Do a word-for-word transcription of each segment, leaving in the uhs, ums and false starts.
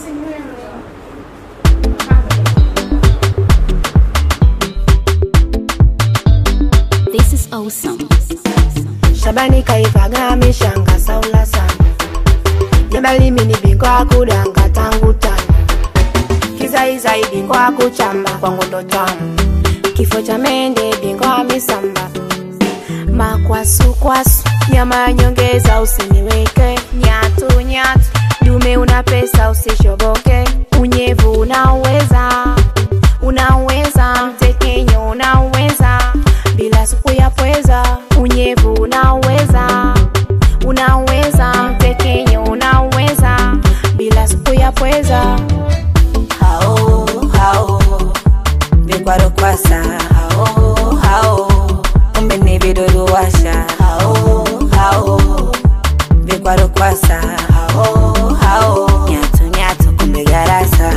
This is awesome. Shabani kaivaga mishanga saula sana. Jabali mini bingwa kudanga tangu tani. Kiza iza ibingwa kuchamba kwa ngondo tamu. Kifo cha mende bingwa misamba. Makwasu kwasu nyama nyongeza usiniweke. Nyatu nyatu dume una pesa usishoboke. Unyevu unaweza, unaweza. Mtekenyo unaweza, bila supu ya pweza. Unyevu unaweza, unaweza. Mtekenyo unaweza, bila supu ya pweza. Hao, hao, bikwaro kwasa. Hao, hao, umbeni bidoro washa. Hao, hao, bikwaro kwasa. Hao, hao, nyatu nyatu kumbe garasa.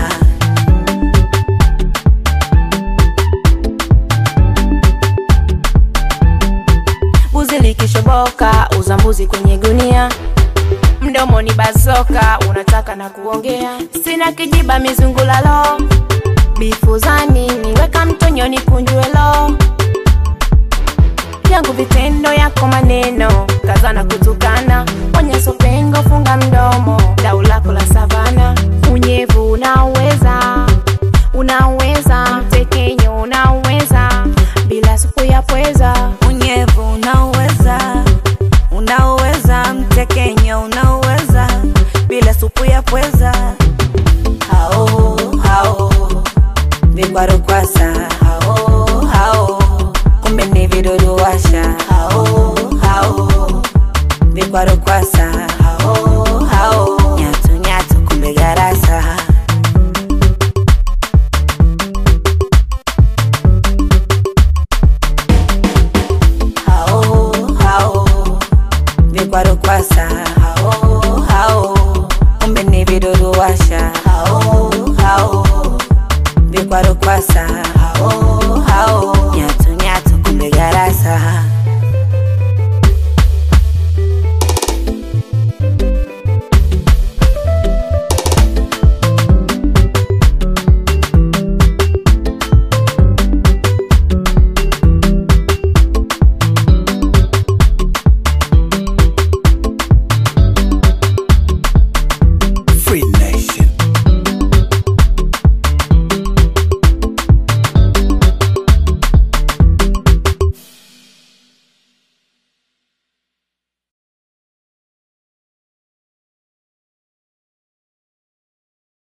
Buzi likishoboka uzambuzi kwenye gunia. Mdomo ni bazoka unataka na kuongea. Sina kijiba mizungulalo. Bifuzani niweka mtonyoni kunjuelo. Yangu vitendo yako maneno kazana kutukana. Onye sope